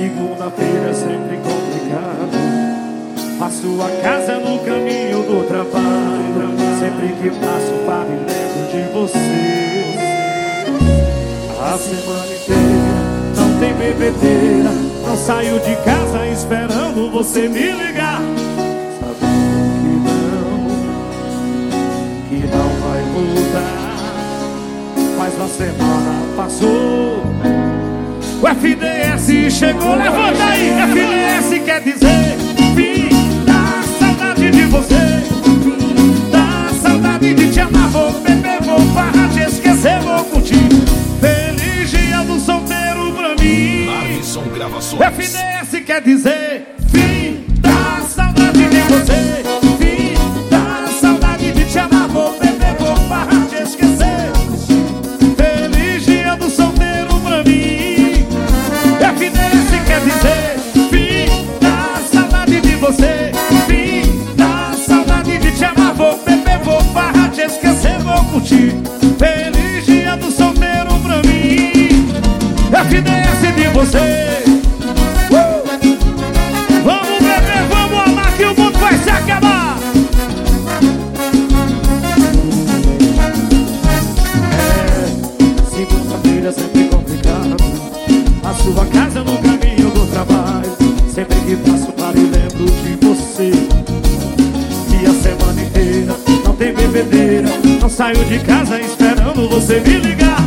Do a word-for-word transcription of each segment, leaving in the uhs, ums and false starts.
Segunda-feira é sempre complicado. A sua casa é no caminho do trabalho. Sempre que passo para e lembro de você. A semana inteira não tem bebedeira. Não saio de casa esperando você me ligar. Sabendo que não, que não vai mudar. Mas a semana passou, o F D S chegou. Levanta aí, F D S quer dizer fim da saudade de você, fim da saudade de te amar. Vou beber, vou farrar, te esquecer, vou curtir. Feliz dia do solteiro pra mim. Marvison Gravações. F D S quer dizer fim da saudade de você, fim da saudade de te amar. Vou beber, vou farrar, te esquecer. Feliz dia do solteiro pra mim. F D S quer dizer fim da saudade de você, fim da saudade de te amar. Vou beber, vou farrar, te esquecer, vou curtir. Feliz dia do solteiro pra mim. F D S de você. uh! Vamos beber, vamos amar, que o mundo vai se acabar. É, segunda-feira é sempre complicado. A sua casa no caminho do trabalho. Sempre que passo para e lembro de você. E a semana inteira não tem bebedeira. Não saio de casa esperando você me ligar.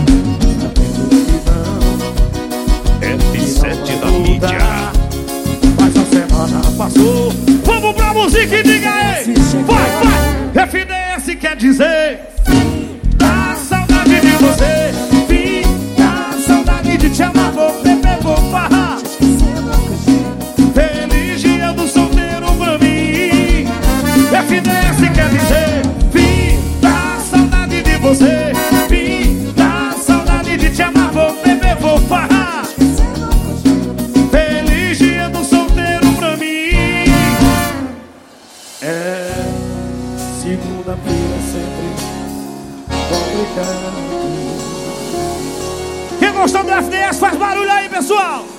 F sete da mídia. Mas a semana passou. Vamos pra música e diga aí. Vai, vai. F D S quer dizer fim da saudade de você, fim da saudade de te amar. Vou beber, vou farrar. Feliz dia do solteiro pra mim. F D S quer dizer fim da saudade de você, fim da saudade de te amar. Vou beber, vou farrar. Feliz dia do solteiro pra mim. É, segunda-feira é sempre complicado. Quem gostou do F D S faz barulho aí, pessoal.